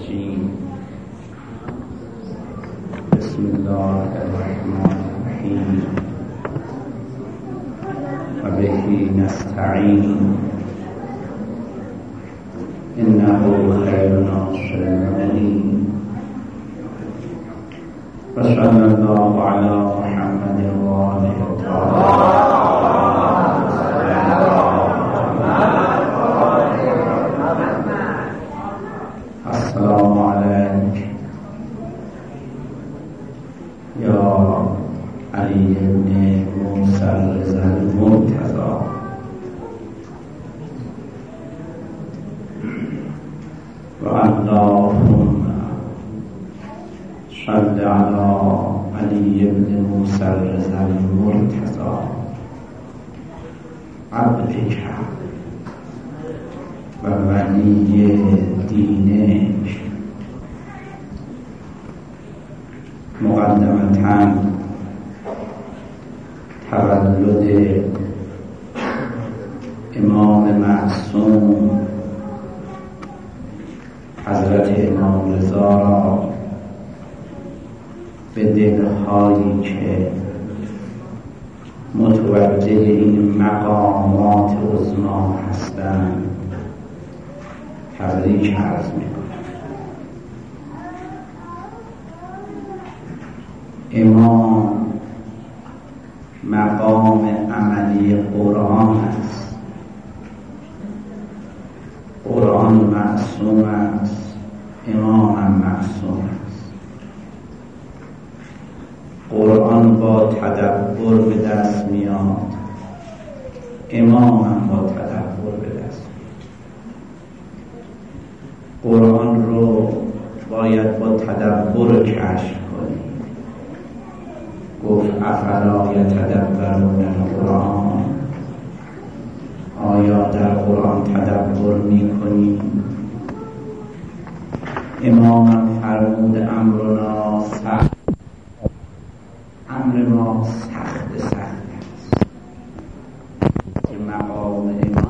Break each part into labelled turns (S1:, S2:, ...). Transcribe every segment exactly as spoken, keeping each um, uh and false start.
S1: الرجيم. بسم الله الرحمن الرحيم. وبه نستعين إنه خير ناصر المؤمنين. وصلى الله على محمد وآله الطاهرين. السلام عليك يا علي بن موسى الرضا المرتضى. اللهم صل على علي بن موسى الرضا المرتضى عبدك و ولی دینک. مقدمتاً تولد امام معصوم حضرت امام رضا را به دلهایی که متوجه این مقامات عظما هستند تبریک عرض می‌کنم. امام مقام عملی قرآن است. قرآن معصوم است، امام هم معصوم است. قرآن با تدبر به دست میاد، امام هم با تدبر به دست میاد. قرآن رو باید با تدبر کشف کنید. گفت افلا یتدبرون القرآن، آیا در قرآن تدبر میکنید؟ امام فرمود امرنا سخت، امر ما سخت سخت است که مقام امام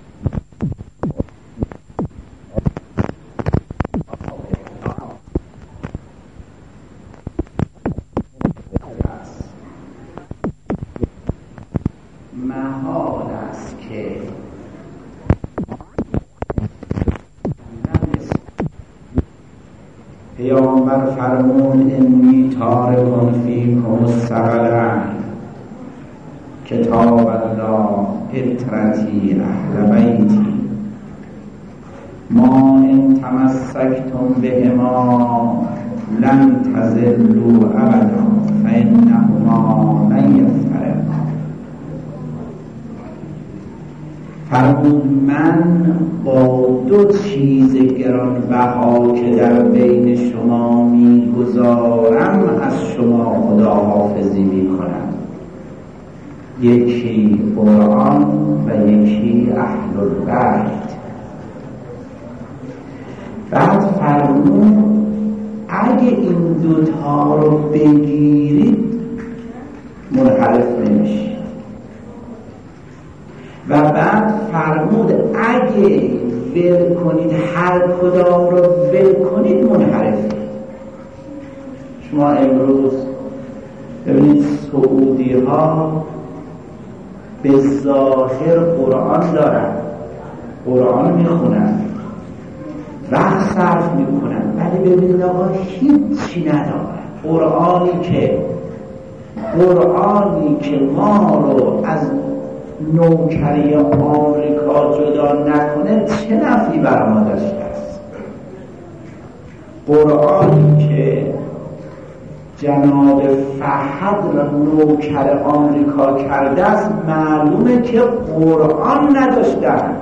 S1: محال است که پیامبر فرمود انی تارک فیکم الثقلین کتاب الله اطرتی اهل بیتی ما ان تمسکتم بهما لن تضلوا ابدا فانهما لن یفترقا. فرمود من با دو چیز گرانبها که در بین شما میگذارم از شما خداحافظی میکنم، یکی قرآن و یکی اهل البیت. بعد فرمود اگه این دوتا رو بگیرید منحرف نمیشید. و بعد فرمود اگه ول کنید، هر کدام رو ول کنید منحرفید. شما امروز ببینید سعودی ها به ظاهر قرآن دارن، قرآن میخونن، وقت صرف میکنن، ولی ببینید آقا هیچی ندارن. قرآنی که قرآنی که ما رو از نوکری آمریکا جدا نکنه چه نفعی بر ما داشته است؟ قرآنی که جناب فهد را نوکر آمریکا کرده است معلومه که قرآن نداشتن.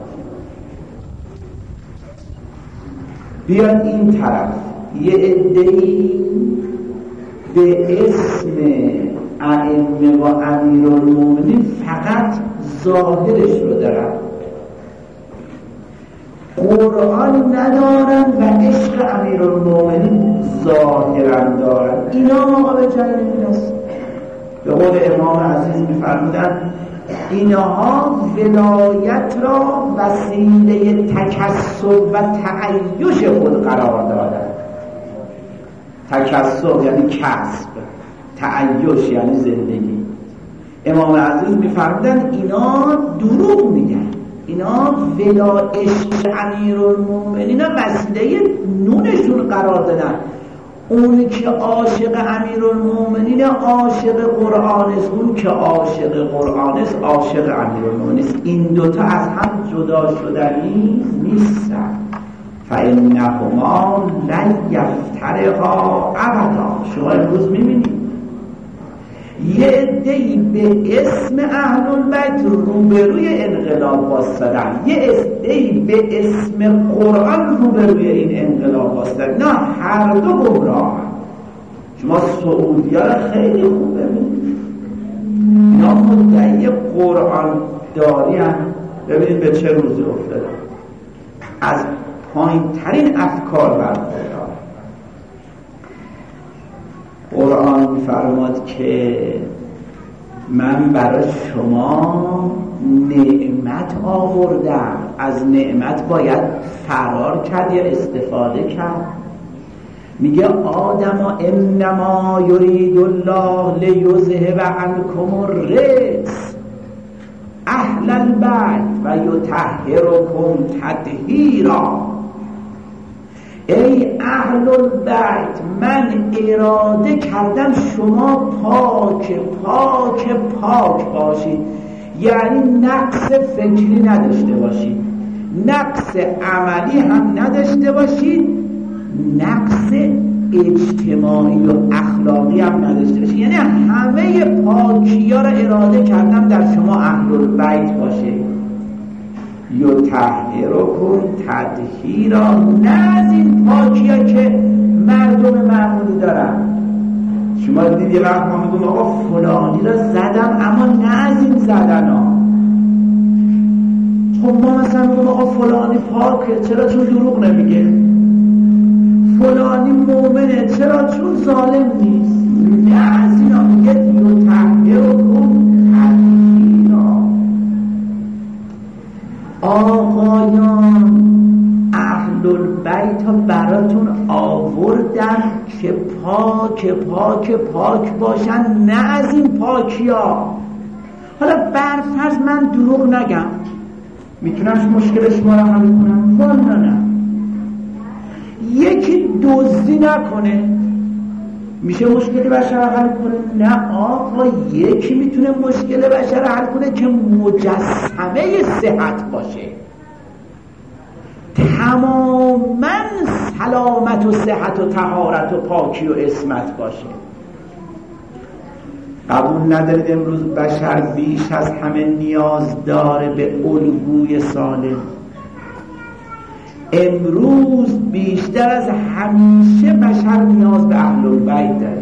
S1: بیاد این طرف یه عده‌ای به اسم ائمه و امیرالمومنین فقط ظاهرش رو دارن، قرآن ندارن و عشق امیرالمومنین ظاهرا دارن. اینا آقا به جای نمیرسن. به قول امام عزیز میفرمودن اینها ولایت را وسیله تکسب و تعیش خود قرار دادن. تکسب یعنی کسب، تعیش یعنی زندگی. امام عزیز می‌فرمودن اینا دروغ میگن، اینا ولا عشق امیرالمومنین وسیله نونشون قرار دادن. اون که عاشق امیرالمومنین عاشق قرآن است، اون که عاشق قرآن است عاشق امیرالمومنین است. این دوتا از هم جدا شدنی نیستن. فإنهما لن یفترقا ابدا. شما امروز میبینید یه عده‌ای به اسم اهل البیت روبروی انقلاب واسطن، یه عده‌ای به اسم قرآن روبروی این انقلاب واسطن. نه، هر دو گمراه. شما سعودی ها را خیلی خوب ببینید، اینا مدعی قرآن داری هم. ببینید به چه روزی افتاده، از پایین ترین افکار برخوردار. قرآن می‌فرماد که من برای شما نعمت آوردم، از نعمت باید فرار کرد یا استفاده کرد. میگه آدم انما یرید الله لیذهب عنکم الرجس اهل البیت و یطهرکم تطهیرا. ای اهل البیت، من اراده کردم شما پاک پاک پاک باشید، یعنی نقص فکری نداشته باشید، نقص عملی هم نداشته باشید، نقص اجتماعی و اخلاقی هم نداشته باشید. یعنی همه پاکی ها را اراده کردم در شما اهل البیت باشه. یطهرکم تطهیرا، نه از این پاکی ها که مردم معمولی دارن. شما دیدید یه وقت ما میگم آقا فلانی را زدم، اما نه از این زدن ها. خب ما مثلا میگم آقا فلانی پاکه، چرا؟ چون دروغ نمیگه. فلانی مومنه، چرا؟ چون ظالم نیست. نه از این ها میگه یطهرکم تطهیرا. آقایان اهل البیت ها براتون آوردن که پاک پاک پاک باشن، نه از این پاکی ها. حالا برفرض من دروغ نگم، میتونم مشکل شما رو حل کنم؟ والا نه. یکی دزدی نکنه میشه مشکل بشر رو حل کنه؟ نه آقا، یکی میتونه مشکل بشر رو حل کنه که مجسمه صحت باشه، تماما سلامت و صحت و طهارت و پاکی و عصمت باشه. قبول ندارید امروز بشر بیش از همه نیاز داره به الگوی سالم؟ امروز بیشتر از همیشه بشر نیاز به اهل البیت داره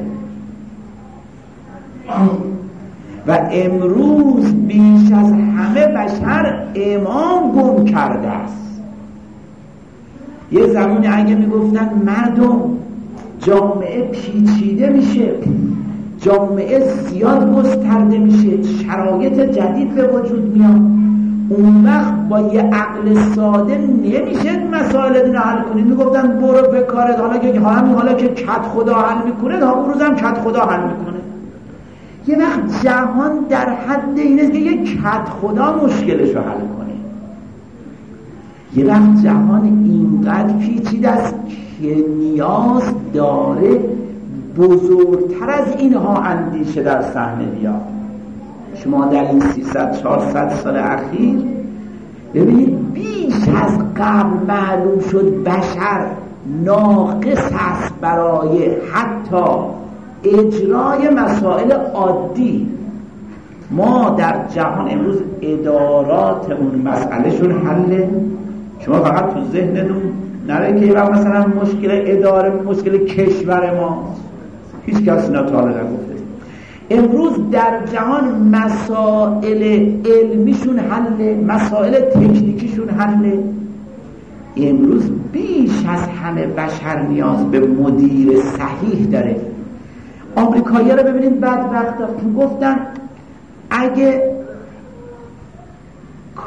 S1: و امروز بیش از همه بشر امام گم کرده است. یه زمانی اگه میگفتن مردم جامعه پیچیده میشه، جامعه زیاد گسترده میشه، شرایط جدید به وجود میاد، اون وقت با یه عقل ساده نمیشه مسائل دیگه حل کنید. میگفتن برو بکارت، حالا که همین حالا که کت خدا حل میکنه، تا اون روز هم کت خدا حل میکنه. یه وقت جهان در حد اینه که یه کت خدا مشکلشو حل کنه. یه وقت جهان اینقدر پیچیده است که نیاز داره بزرگتر از اینها اندیشه در صحنه بیاد. شما در این سیصد چهارصد سال اخیر ببینید بیش از قبل معلوم شد بشر ناقص است برای حتی اجرای مسائل عادی. ما در جهان امروز اداراتمون مسئله شون حله. شما فقط تو ذهنتون نره که وقت مثلا مشکل اداره مشکل کشور ما هیچ کس اینا تا حالا نگفته. امروز در جهان مسائل علمیشون حله، مسائل تکنیکیشون حله. امروز بیش از همه بشر نیاز به مدیر صحیح داره. آمریکایی ها رو ببینید بدبختا گفتن اگه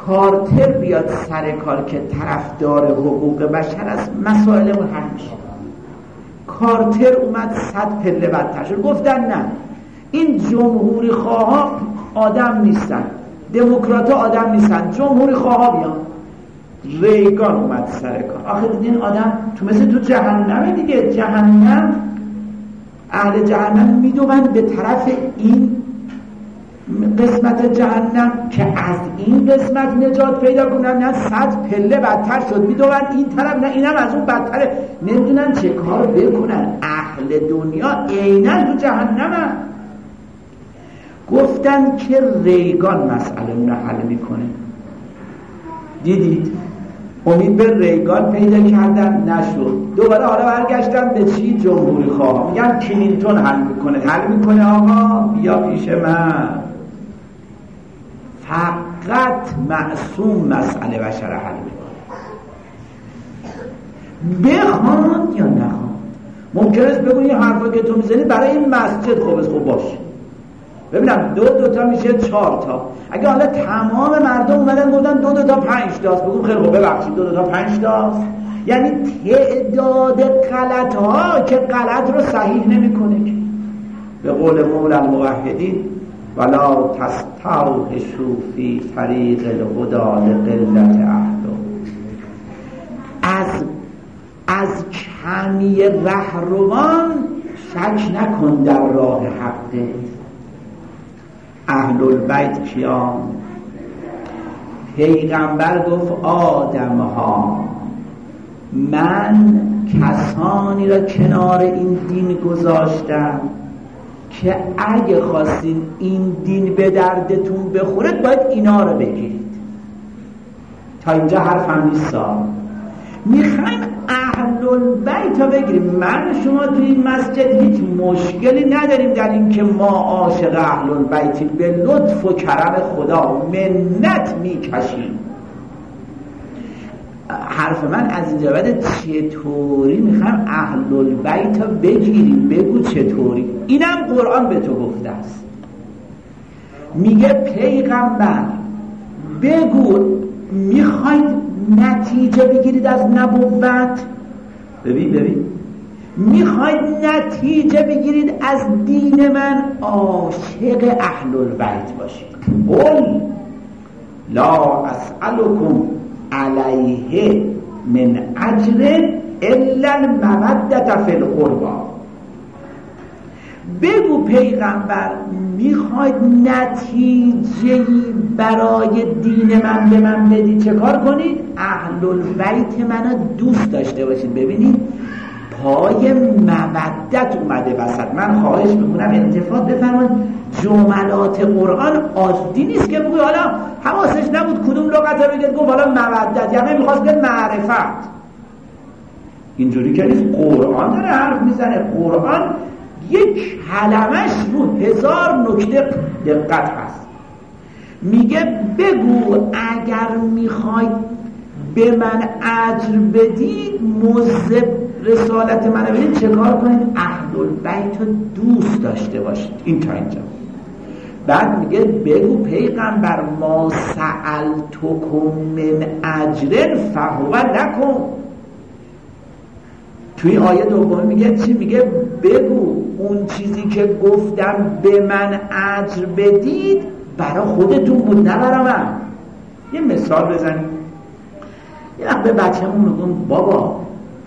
S1: کارتر بیاد سر کار که طرفدار حقوق بشر است، مسائلمون حل میشه. کارتر اومد صد پله بدتر شد، گفتن نه این جمهوری خواه آدم نیستن، دموکرات آدم نیستن، جمهوری خواه بیان. ریگان اومد سر کار. آخه دیدین آدم تو مثل تو جهنمه دیگه، جهنم اهل جهنم میدوند به طرف این قسمت جهنم که از این قسمت نجات پیدا کنن، نه صد پله بدتر شد میدوند این طرف، نه اینم از اون بدتره، نمیدونن چه کار بکنن. اهل دنیا عیناً تو جهنمن. گفتن که ریگان مسئله اون رو حل میکنه. دیدید امید به ریگان پیدا کردن، نشد. دوباره حالا برگشتن به چی؟ جمهوری خواه. میگن کلینتون حل میکنه. حل میکنه آقا بیا پیش من. فقط معصوم مسئله بشر حل میکنه، بخواد یا نخواد. ممکن است بگو این حرفا که تو میزنی برای این مسجد خوب است، خوب باشه. ببینم دو دوتا میشه چهار تا. اگه حالا تمام مردم اومدن گفتن دو دوتا پنج تاست، بگو خیلی خوب ببخشید دو دوتا پنج تاست. یعنی تعداد غلط ها که غلط رو صحیح نمیکنه که. به قول مولا الموحدین ولا تستوحشوا فی طریق الهدى لقلة اهله. از از کمی رهروان شک نکن در راه حقه. اهل البیت کیان؟ پیغمبر گفت آدم ها، من کسانی را کنار این دین گذاشتم که اگه خواستین این دین به دردتون بخوره باید اینا رو بگیرید. تا اینجا حرفم نیستا. میخوایم اهل البیت رو بگیریم. من شما تو این مسجد هیچ مشکلی نداریم در این که ما عاشق اهل البیتیم، به لطف و کرم خدا منت میکشیم. حرف من از اینجا بعد چطوری میخوایم اهل البیت رو بگیریم؟ بگو چطوری. اینم قرآن به تو گفته است. میگه پیغمبر بگو میخواید نتیجه بگیرید از نبوت. ببین ببین میخواید نتیجه بگیرید از دین من، عاشق اهل البیت باشید. قل لا اسألكم علیه من اجر الا المودة فی القربى. بگو پیغمبر میخواید نتیجه برای دین من به من بدید، چه کار کنید؟ اهل البیت منو دوست داشته باشید. ببینید پای مودت اومده وسط. من خواهش میکنم التفات بفرمایید، جملات قرآن عادی نیست که بگوی حالا حواسش نبود کدوم لغت بگید گفت حالا مودت، یعنی میخواست بگید معرفت. اینجوری که نیست. قرآن داره حرف میزنه. قرآن یک کلمش رو هزار نکته دقت هست. میگه بگو اگر میخواید به من اجر بدید، موجب رسالت من بدید، چه کار کنید؟ اهل البیت رو دوست داشته باشید. این تا اینجا. بعد میگه بگو پیغمبر ما سألتکم من اجر فهو لکم. توی آیه دوم میگه چی؟ میگه بگو اون چیزی که گفتم به من اجر بدید برای خودتون بود، نه برای من. یه مثال بزنیم. یه وقت به بچه‌مون میگم بابا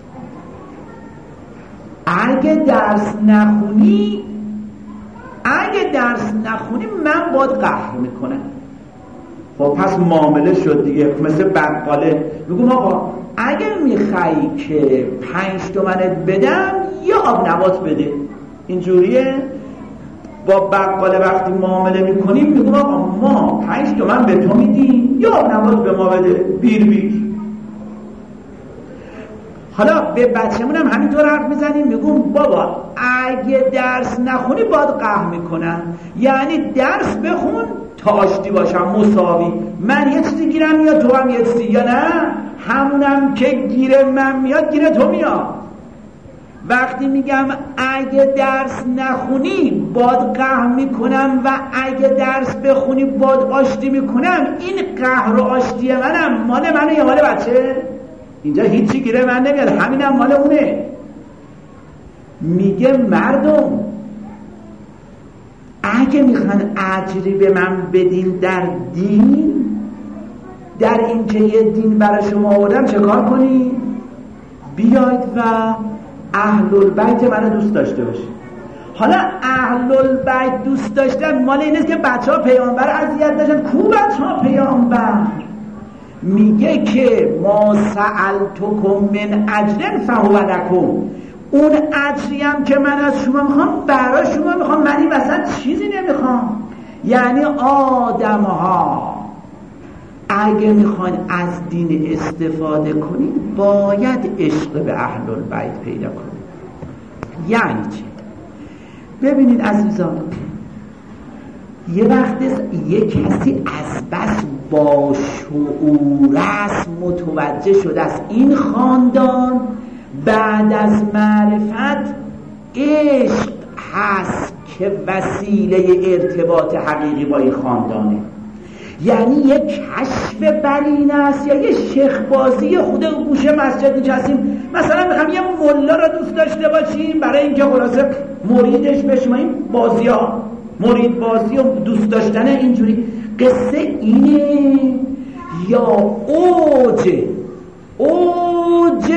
S1: اگه درس نخونی اگه درس نخونی من باید قهر میکنم. خب پس معامله شد دیگه، مثل بقاله. میگم آقا اگه میخوای که پنج تومنت بدم یا آب نبات بده. اینجوریه. با بقاله وقتی معامله میکنیم میگم آقا ما پنج تومن به تو میدیم یا آب نبات به ما بده. بیر بیر. حالا به بچه‌مون هم همینطور حرف میزنیم، میگم بابا اگه درس نخونی باید قهر میکنم. یعنی درس بخون تا آشتی باشم مساوی. من یه چیزی گیرم میاد تو هم یه چیزی، یا نه همونم که گیره من میاد گیره تو میاد. وقتی میگم اگه درس نخونی باد قهر میکنم و اگه درس بخونی باد آشتی میکنم، این قهر و آشتی منم مال منو یا مال بچه؟ اینجا هیچی گیره من نمیاد، همینم مال اونه. میگه مردم اگه میخوان اجری به من بدین در دین، در این که یه دین برای شما آوردم، چه کار کنید؟ بیاید و اهل البیت منو دوست داشته باشید. حالا اهل البیت دوست داشتن مال این است که بچه ها پیامبر اذیت داشتن. کو بچه ها پیامبر؟ میگه که ما سألتکم من اجر فهو لکم، اون اجری هم که من از شما میخوام برای شما میخوام، من این وسط چیزی نمیخوام. یعنی آدم ها اگه میخوان از دین استفاده کنید باید عشق به اهل البیت پیدا کنید. یعنی چه؟ ببینید عزیزان، یه وقت یه کسی از بس با شعور است، متوجه شده است این خاندان بعد از معرفت عشق هست که وسیله ارتباط حقیقی با این خاندانه. یعنی یک کشف برین است یا یه شیخ بازی خود گوشه مسجد نشستیم، مثلا میخوام یه ملا را دوست داشته باشیم برای اینکه خلاصه مریدش بشیم، بازی ها مرید بازی و دوست داشتن اینجوری. قصه اینه یا اوج اوج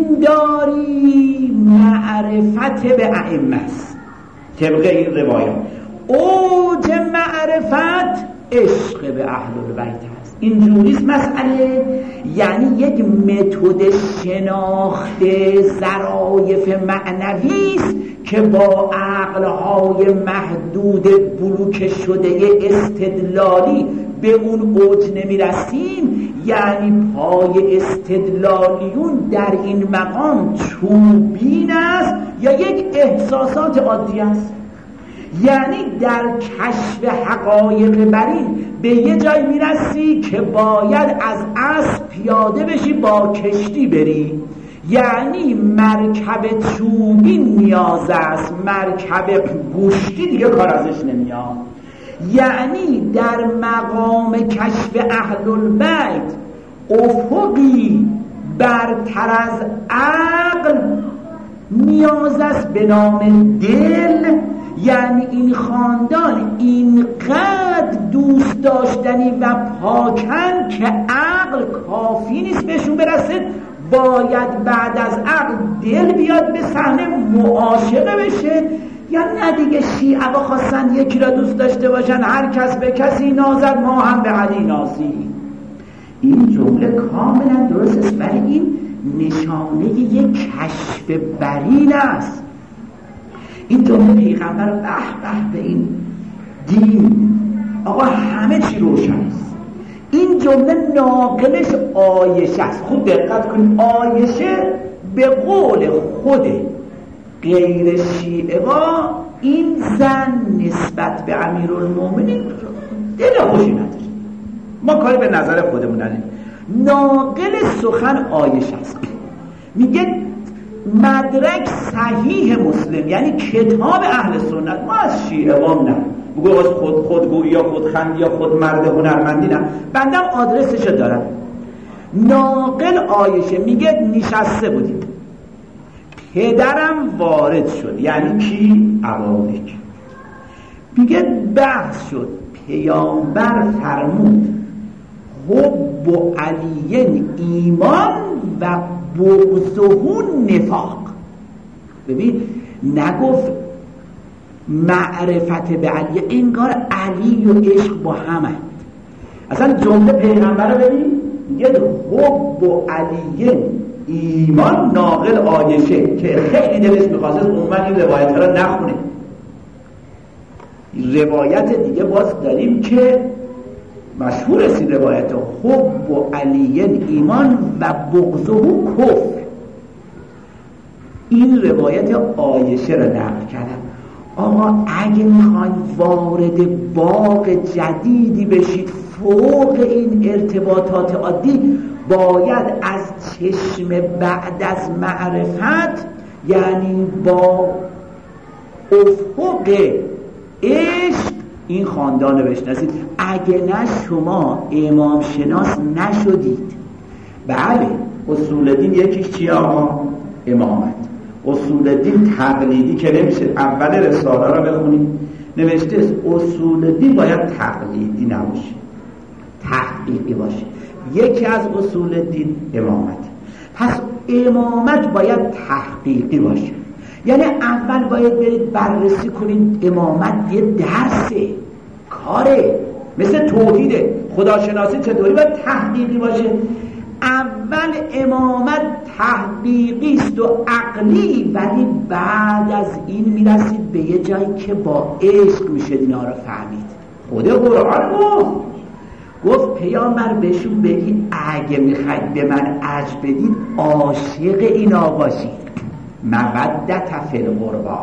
S1: دینداری معرفت به ائمه است طبق این روایات. اوج معرفت عشق به اهل البیت هست. اینجوریست مسئله. یعنی یک متد شناخت ظرایف معنوی است که با عقلهای محدود بلوک شده استدلالی به اون اوج نمیرسیم. یعنی پای استدلالیون در این مقام چوبین است یا یک احساسات عادی است. یعنی در کشف حقایق برین به یه جای میرسی که باید از اسب پیاده بشی با کشتی بری. یعنی مرکب چوبین نیاز است، مرکب گوشتی دیگه کار ازش نمیاد. یعنی در مقام کشف اهل البیت افقی برتر از عقل نیاز است به نام دل. یعنی این خاندان اینقدر دوست داشتنی و پاکن که عقل کافی نیست بهشون برسه، باید بعد از عقل دل بیاد به صحنه معاشقه بشه. یا نه دیگه شیعه با خواستن یکی را دوست داشته باشن، هر کس به کسی نازد ما هم به علی نازی. این جمله کاملا درست است، ولی این نشانه یک کشف برین است. این جمله پیغمبر به به به این دین آقا همه چی روشن است. این جمله ناقلش عایشه است. خوب دقت کنید، عایشه به قول خود غیر شیعه با این زن نسبت به امیرالمومنین دل خوشی نداره. ما کاری به نظر خودمون نداریم. ناقل سخن عایشه است. میگه مدرک صحیح مسلم، یعنی کتاب اهل سنت، ما از شیعه وام نه بگو از خود خودگویی یا خودخندی یا خود مرد هنرمندی نه، بندم آدرسشو دارم. ناقل عایشه میگه نشسته بودیم، پدرم وارد شد، یعنی کی؟ عوامک. میگه بحث شد، پیامبر فرمود حب علی ایمان و بغضه نفاق. ببین نگفت معرفت به علی، انگار علی و عشق با همه. اصلا جمله پیغمبر رو ببین، میگه حب علی ایمان، ناقل عایشه که خیلی دلش میخواست عموما این روایت ها رو نخونه. روایت دیگه باز داریم که مشهور است این روایت ها، حب علی ایمان و بغضه کفر. این روایت عایشه رو نقل کردم. آقا اگه میخواین وارد باغ جدیدی بشید فوق این ارتباطات عادی، باید از چشم بعد از معرفت یعنی با افق عشق این خاندان رو بشناسید. اگه نه شما امام شناس نشدید. بله اصول دین یکیش چیه آقا؟ امامت. اصول دین تقلیدی که نمیشه. اول رساله رو بخونید نوشته است اصول دین باید تقلیدی نباشه، تحقیقی باشه. یکی از اصول دین امامت. پس امامت باید تحقیقی باشه، یعنی اول باید برید بررسی کنید امامت یه درسه، کاره، مثل توحیده. خداشناسی چطوری باید تحقیقی باشه؟ اول امامت تحقیقی است و عقلی، ولی بعد از این میرسید به یه جایی که با عشق میشه اینا رو فهمید. خود قرآن گفت گفت پیامبر بهشون بگید اگه میخواید به من اجر بدید عاشق اینا باشید. مودت فی القربا.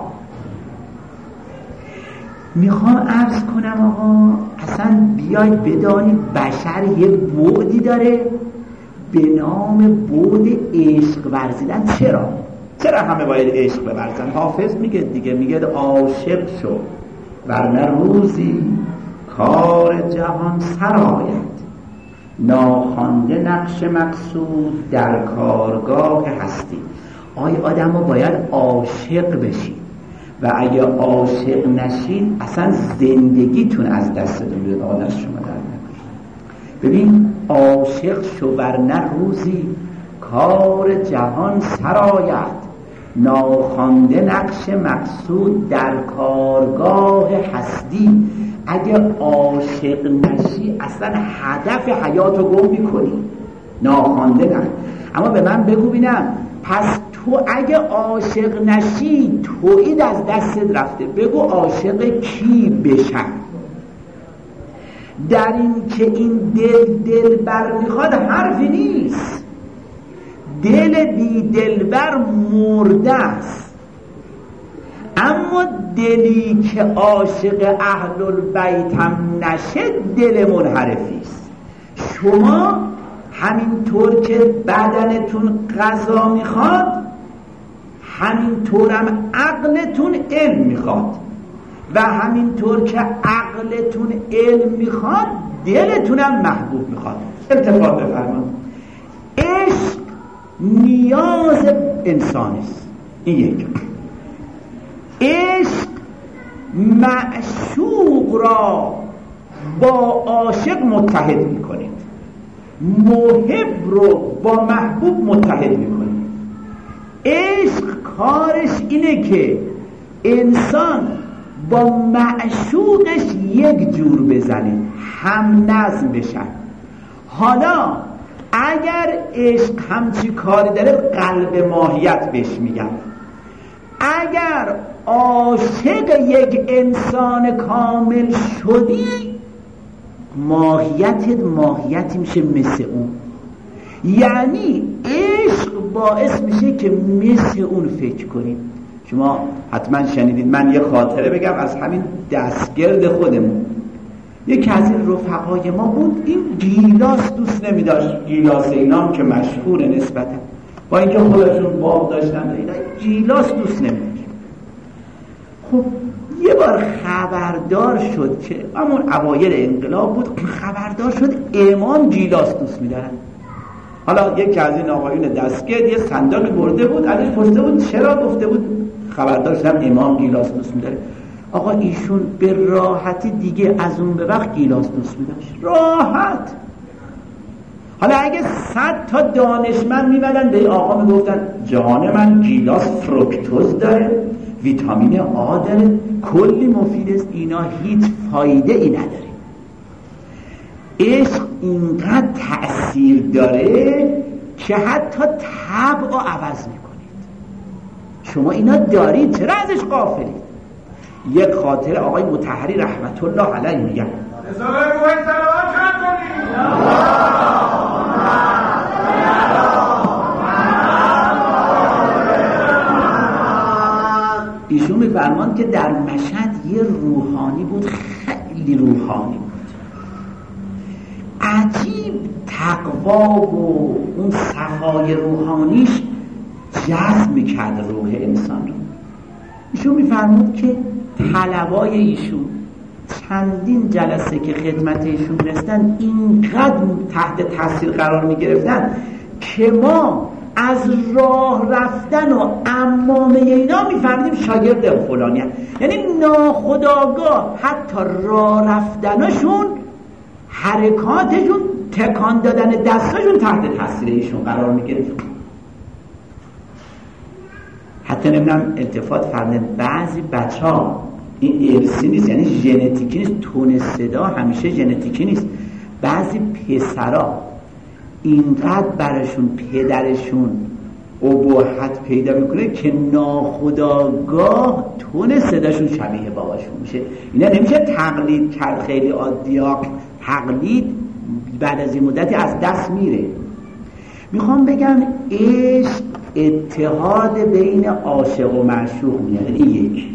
S1: میخوام عرض کنم آقا اصلا بیاید بدانید بشر یه بعدی داره به نام بعد عشق ورزیدن. چرا؟ چرا همه باید عشق بورزن؟ حافظ میگه دیگه، میگه عاشق شو ورنه روزی کار جهان سرآید، ناخوانده نقش مقصود در کارگاه هستی. آیا آدم ها باید عاشق بشید و اگه عاشق نشید اصلا زندگیتون از دستتون میاد. آدم شما در ببین عاشق شو ورنه روزی کار جهان سرآید، ناخوانده نقش مقصود در کارگاه هستی. اگه عاشق نشی اصلا هدف حیاتو گم میکنی، ناخوانده نه. اما به من بگو بینم، پس تو اگه عاشق نشی تویید از دستت رفته. بگو عاشق کی بشن؟ در این که این دل دل بر میخواد حرفی نیست. دل بی دل بر مرده است، اما دلی که عاشق اهل البیت هم نشه دل منحرفی است. شما همینطور که بدنتون غذا میخواد همینطورم عقلتون علم میخواد و همینطور که عقلتون علم میخواد دلتونم محبوب میخواد. التفات بفرمایید. عشق نیاز انسان است. این یک. عشق معشوق را با عاشق متحد میکنه، محب رو با محبوب متحد میکنه. عشق کارش اینه که انسان با معشوقش یک جور بزنه، هم نظم بشن. حالا اگر عشق همچی کاری داره قلب ماهیت بهش میگن. اگر عاشق یک انسان کامل شدی ماهیتت ماهیتی میشه مثل اون، یعنی عشق باعث میشه که مثل اون فکر کنید. شما حتما شنیدید، من یه خاطره بگم از همین دستگرد خودمون. یکی از این رفقای ما بود، این گیلاس دوست نمیداشت. گیلاس اینا که مشهور نسبتا، با اینکه خودشون باغ داشتن اینا، گیلاس دوست نمیداشت. خب یه بار خبردار شد که همون اوایل انقلاب بود، خبردار شد امام گیلاس دوست میدارن. حالا یکی از این آقایون دستگرد یه صندوقی برده بود، ازش پرسیده بود چرا؟ گفته بود خبردار شدم امام گیلاس دوست میداره. آقا ایشون به راحتی دیگه از اون به وقت گیلاس دوست میداشت، راحت. حالا اگه صد تا دانشمند میمدن به آقا میگفتن جان من گیلاس فرکتوز داره، ویتامین آ داره، کلی مفید است، اینا هیچ فایده ای نداره. عشق اینقدر تأثیر داره که حتی طبع رو عوض میکنید. شما اینا دارید، چرا ازش غافلید؟ یک خاطره آقای مطهری رحمت الله علیه میگن ایشون میفرمان که در مشهد یه روحانی بود، خیلی روحانی بود، عجیب تقوا و اون صفای روحانیش جذب میکرد روح انسان رو. ایشون میفرمود که طلبای ایشون چندین جلسه که خدمت ایشون رسیدن اینقدر تحت تاثیر قرار میگرفتن که ما از راه رفتن و عمامه اینا میفهمیدیم شاگرد فلانی هست. یعنی ناخودآگاه حتی راه رفتنشون، حرکاتشون، تکان دادن دستاشون تحت تاثیر ایشون قرار میگرفت. حتی نمیدونم التفات فرمودن بعضی بچه ها این ارثی نیست، یعنی ژنتیکی نیست، تون صدا همیشه ژنتیکی نیست. بعضی پسرا اینقدر براشون پدرشون ابهت پیدا میکنه که ناخودآگاه تون صداشون شبیه باباشون میشه. اینا نمیشه تقلید کرد، خیلی عادیه. تقلید بعد از این مدتی از دست میره. میخوام بگم عشق اتحاد بین عاشق و معشوق میاد. این یک.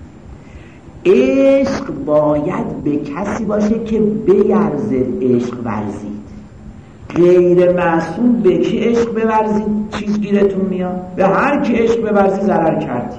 S1: عشق باید به کسی باشه که بیرزد عشق ورزید. غیر معصوم به کی عشق بورزید چیز گیرتون میاد؟ به هر کی عشق بورزید ضرر کردی.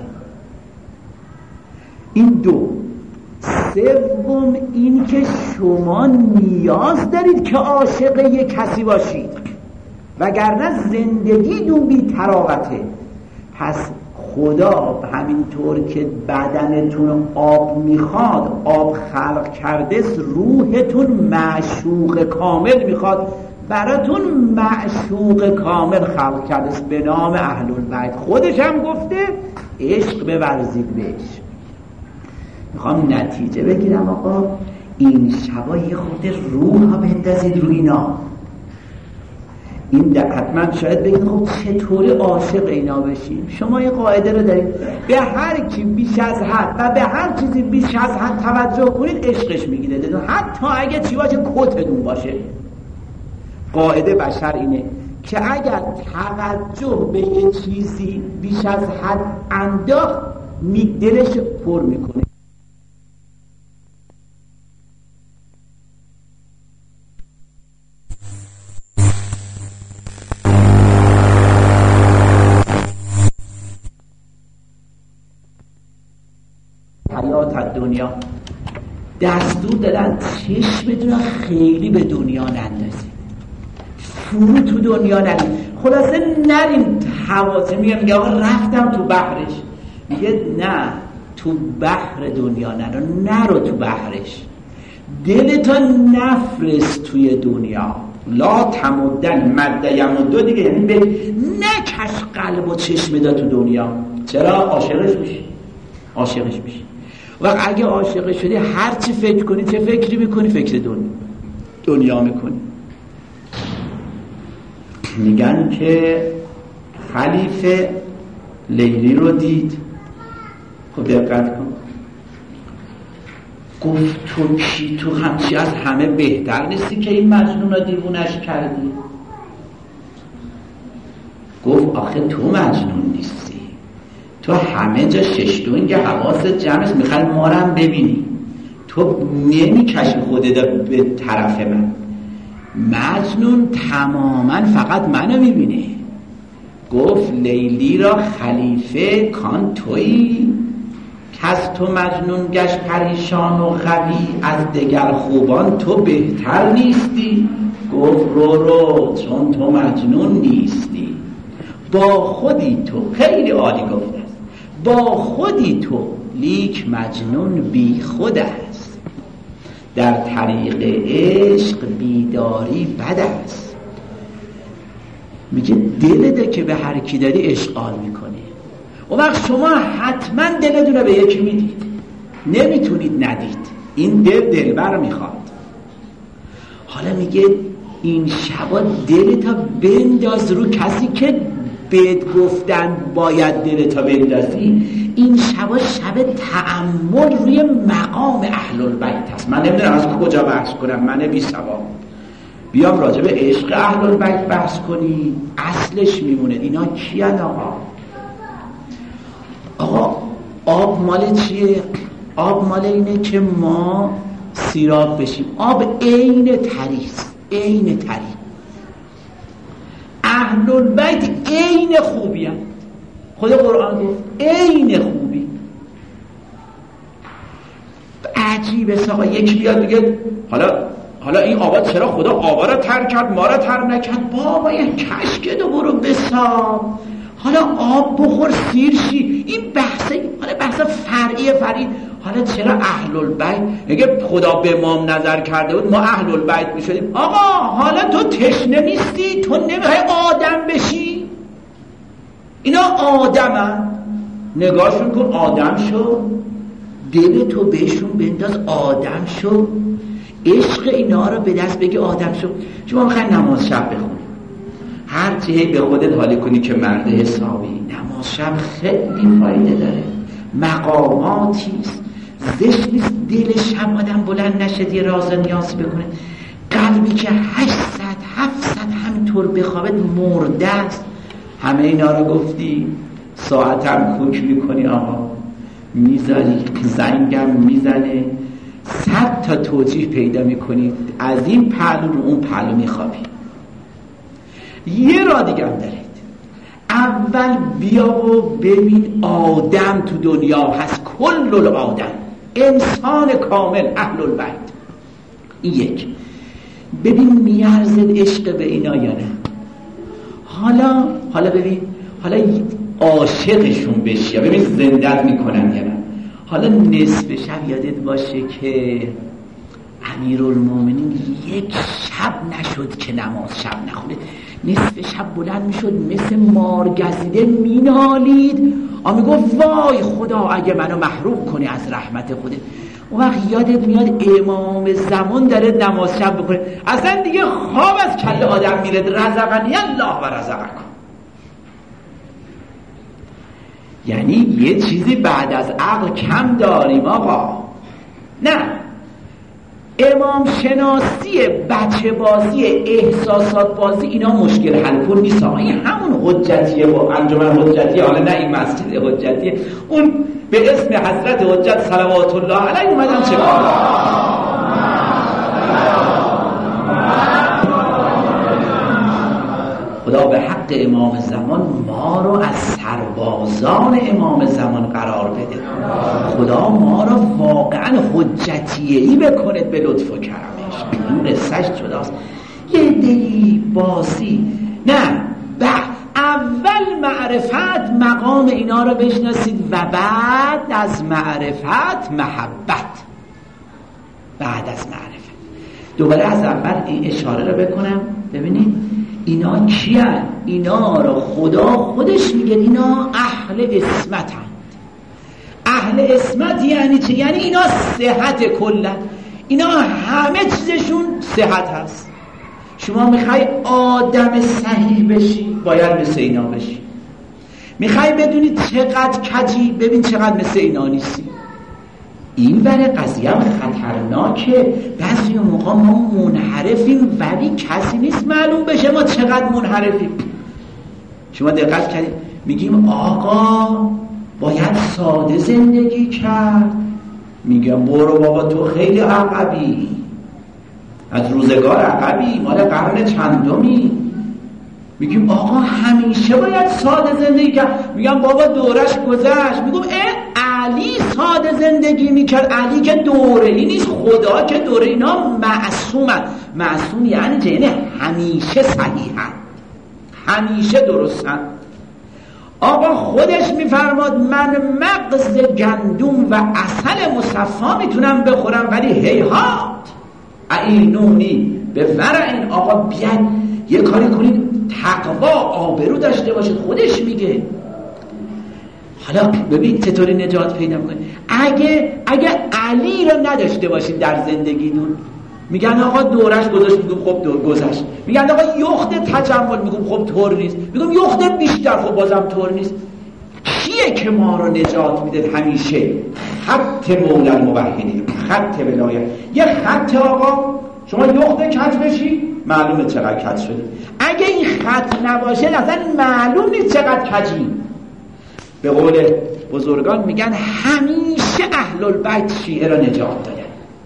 S1: این دو. سوم این که شما نیاز دارید که عاشق یک کسی باشید، وگرنه زندگیتون بی تراوته. پس خدا همینطور که بدنتون آب میخواد، آب خلق کرده، روحتون معشوق کامل میخواد، براتون معشوق کامل خلق کرده به نام اهل البیت. خودش هم گفته عشق بورزید بهش. میخوام نتیجه بگیرم آقا، این شبا یه خود روح ها بندازید روی اینا. این در حتما شاید بگید خب چطوری عاشق اینا بشیم؟ شما یه قاعده رو دارید، به هر کی بیش از حد و به هر چیزی بیش از حد توجه کنید عشقش میگیره، حتی اگه چی باشه کتتون باشه. قاعده بشر اینه که اگر توجه به یه چیزی بیش از حد انداخت می دلش پر میکنه. حیات دنیا دستور دادن چشمتون خیلی به دنیا نندازید، فرو تو دنیا نریم. خلاصه نریم حواسه. میگه میگه آقا رفتم تو بحرش، میگه نه تو بحر دنیا نرو، نرو تو بحرش. دلتا نفرس توی دنیا. لا تمدن مد یمدو دیگه، یعنی به نکش قلب و چشم دا تو دنیا. چرا؟ عاشقش میشی، عاشقش میشی. و اگه عاشق شدی هر چی فکر کنی، چه فکری میکنی؟ فکر دنیا دنیا میکنی. میگن که خلیفه لیلی رو دید. خب دقت کن، گفت تو کی؟ تو همچی از همه بهتر نیستی که این مجنون رو دیوونش کردی؟ گفت آخه تو مجنون نیستی، تو همه جا ششتونگ حواست جمعست، میخوای ما رو هم ببینی. تو نمیکشی خودت به طرف من. مجنون تماما فقط منو میبینه. گفت لیلی را خلیفه کان تویی، کس تو مجنون گشت پریشان و غوی، از دگر خوبان تو بهتر نیستی. گفت رو رو چون تو مجنون نیستی، با خودی تو. خیلی عالی گفته است، با خودی تو لیک مجنون بی خود است. در طریق عشق بیداری بد است. میگه دلته که به هر کی داری اشغال میکنه. اون وقت شما حتما دلتون رو به یکی میدید، نمیتونید ندید. این دل دلبر میخواد. حالا میگه این شبا دلتا بنداز رو کسی که بهت گفتن باید دلتا بندازی. این شبا شب تأمل روی مقام اهل البیت هست. من نمیدونم از کجا بحث کنم، من بی سواد بیام راجع به عشق اهل البیت بحث کنی، اصلش میمونه. اینا کیان آقا؟ آقا آب مال چیه؟ آب مال اینه که ما سیراب بشیم. آب عین تریست، عین تری. اهل البیت عین خوبی هم. خدا قرآن گفت عین خوبی. عجیبه ساقا یک بیاد بگه حالا حالا این آقا چرا خدا آقا را ترک کرد ما را ترک نکرد؟ بابا یه کشک دو برو بساب، حالا آب بخور سیر شی. این بحث حالا بحث فرعی فرعی. حالا چرا اهل البیت؟ اگه خدا به ما نظر کرده بود ما اهل البیت میشدیم. آقا حالا تو تشنه نیستی؟ تو نمیخوای آدم بشی؟ اینا آدمن، نگاهشون کن آدم شو، دل تو بهشون بنداز آدم شو، عشق اینا رو به دست بگی آدم شو. شما میخوای نماز شب بخونی، هر چیه به خودت حالی کنی که مرد حسابی. نماز شب خیلی فایده داره، مقاماتیست، زشت نیست دل شب آدم بلند نشد یه راز نیاز بکنه. قلبی که هشتصد هفتصد همینطور بخوابد مرده است. همه اینا رو گفتی، ساعتم کوک میکنی آقا، میذاری زنگم میزنه، صد تا توجیه پیدا میکنی، از این پهلو رو اون پهلو میخوابی. یه را دیگه هم دارید، اول بیا و ببین آدم تو دنیا هست، کل الآدم، انسان کامل اهل البیت. این یک، ببین میارزد عشق به اینا یا نه. حالا حالا ببین حالا عاشقشون بشی یا ببین زندت میکنن یا نه. حالا نصف شب یادت باشه که امیرالمومنین یک شب نشد که نماز شب نخونه، نصف شب بلند میشد مثل مارگزیده مینالید، آ میگفت وای خدا اگه منو محروم کنی از رحمت خودت. اون وقت یادت میاد امام زمان داره نماز شب بکنه، اصلا دیگه خواب از کله آدم میره. رزقنی الله و رزقکم. یعنی یه چیزی بعد از عقل کم داریم آقا. نه، امام شناسی، بچه بازی، احساسات بازی، اینا مشکل حل کن نیست. این همون حجتیه و انجمن حجتیه، حالا نه این مسجد حجتیه، اون به اسم حضرت حجت صلوات الله علیه اومدن چه کار. خدا به حق امام زمان ما رو از سربازان امام زمان قرار بده. خدا ما رو واقعا حجتیه‌ای بکنه به لطف و کرمش. این قصهش جداست. یه دی بازی نه، بعد اول معرفت مقام اینا رو بشناسید و بعد از معرفت محبت. بعد از معرفت دوباره از اول این اشاره رو بکنم. ببینید اینا کیان؟ اینا رو خدا خودش میگه اینا اهل اسمتند. اهل اسمت یعنی چه؟ یعنی اینا صحت کلن، اینا همه چیزشون صحت هست. شما میخوای آدم صحیح بشی باید مثل اینا بشی. میخوای بدونی چقدر کجی، ببین چقدر مثل اینا نیستی. این وره قضیه هم خطرناکه. بعضی موقع ما منحرفیم ولی کسی نیست معلوم بشه ما چقدر منحرفیم. شما دقت کردید میگیم آقا باید ساده زندگی کرد، میگم برو بابا تو خیلی عقبی، از روزگار عقبی، مال قرن چندمی. میگیم آقا همیشه باید ساده زندگی کرد، میگم بابا دورش گذشت. میگم اه علی ساده زندگی میکرد، علی که دوره ای نیست، خدا که دوره. اینا معصومن. معصوم یعنی جنه همیشه صحیحن، همیشه درستن. آقا خودش میفرماد من مغز گندم و عسل مصفا میتونم بخورم ولی هیهات عینونی به ورع. این آقا بیاد یه کاری کنید تقوا آبرو داشته باشید. خودش میگه. حالا ببین چطوری نجات پیدا کنید. اگه اگه علی رو نداشته باشید در زندگیتون، میگن آقا دورش گذشت، میگم خب دور گذشت. میگن آقا یخت تجمل، میگم خب طور نیست. میگم یخت بیشتر، خب بازم طور نیست. کیه که ما رو نجات میده همیشه؟ خط مولا الموحدین، خط ولایت. یه خط آقا شما یخت کج بشی معلومه چقدر کج شدی. اگه این خط نباشه اصلا معلوم نیست چقدر کجی. به قول بزرگان میگن همیشه اهل البیت شیعه را نجات دادن.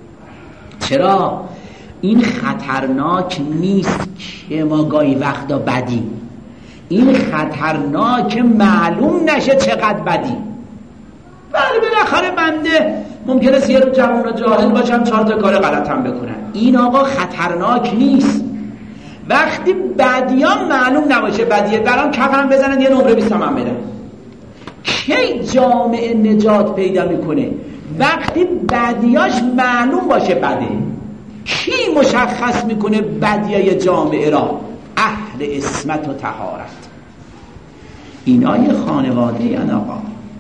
S1: چرا؟ این خطرناک نیست که ما گاهی وقتا بدیم، این خطرناک معلوم نشه چقدر بدی. ولی بالاخره بنده ممکنه یه رو جوان و جاهل باشم چهار تا کار غلطم بکنم. این آقا خطرناک نیست. وقتی بدیان معلوم نباشه بدیه برام کفم بزنن یه نمره بیست تومن بدن. کی جامعه نجات پیدا میکنه؟ وقتی بدیاش معلوم باشه بده. کی مشخص میکنه بدیای جامعه را؟ اهل عصمت و طهارت. اینای خانواده یعنی آقا